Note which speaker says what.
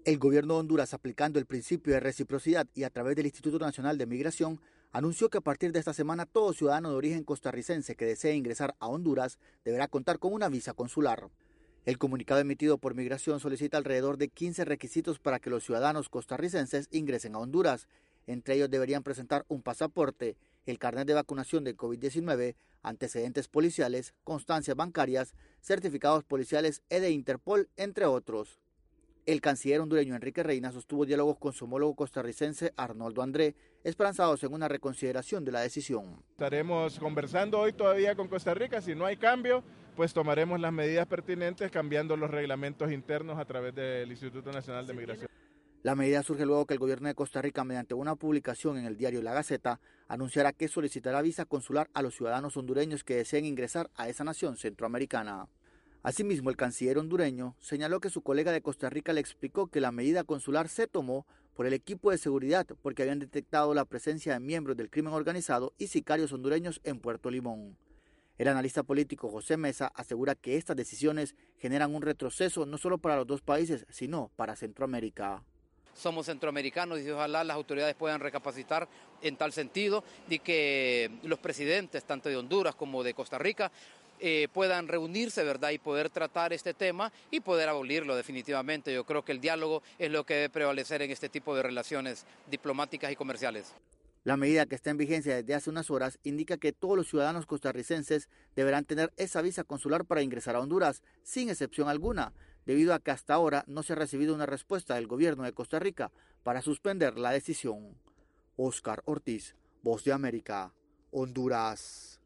Speaker 1: El gobierno de Honduras, aplicando el principio de reciprocidad y a través del Instituto Nacional de Migración, anunció que a partir de esta semana todo ciudadano de origen costarricense que desee ingresar a Honduras deberá contar con una visa consular. El comunicado emitido por Migración solicita alrededor de 15 requisitos para que los ciudadanos costarricenses ingresen a Honduras. Entre ellos deberían presentar un pasaporte, el carnet de vacunación de COVID-19, antecedentes policiales, constancias bancarias, certificados policiales y de Interpol, entre otros. El canciller hondureño Enrique Reina sostuvo diálogos con su homólogo costarricense Arnoldo André, esperanzados en una reconsideración de la decisión.
Speaker 2: Estaremos conversando hoy todavía con Costa Rica. Si no hay cambio, pues tomaremos las medidas pertinentes cambiando los reglamentos internos a través del Instituto Nacional de Migración.
Speaker 1: La medida surge luego que el gobierno de Costa Rica, mediante una publicación en el diario La Gaceta, anunciará que solicitará visa consular a los ciudadanos hondureños que deseen ingresar a esa nación centroamericana. Asimismo, el canciller hondureño señaló que su colega de Costa Rica le explicó que la medida consular se tomó por el equipo de seguridad porque habían detectado la presencia de miembros del crimen organizado y sicarios hondureños en Puerto Limón. El analista político José Mesa asegura que estas decisiones generan un retroceso no solo para los dos países, sino para Centroamérica.
Speaker 3: Somos centroamericanos y ojalá las autoridades puedan recapacitar en tal sentido y que los presidentes, tanto de Honduras como de Costa Rica, puedan reunirse, ¿verdad?, y poder tratar este tema y poder abolirlo definitivamente. Yo creo que el diálogo es lo que debe prevalecer en este tipo de relaciones diplomáticas y comerciales.
Speaker 1: La medida, que está en vigencia desde hace unas horas, indica que todos los ciudadanos costarricenses deberán tener esa visa consular para ingresar a Honduras, sin excepción alguna, debido a que hasta ahora no se ha recibido una respuesta del gobierno de Costa Rica para suspender la decisión. Óscar Ortiz, Voz de América, Honduras.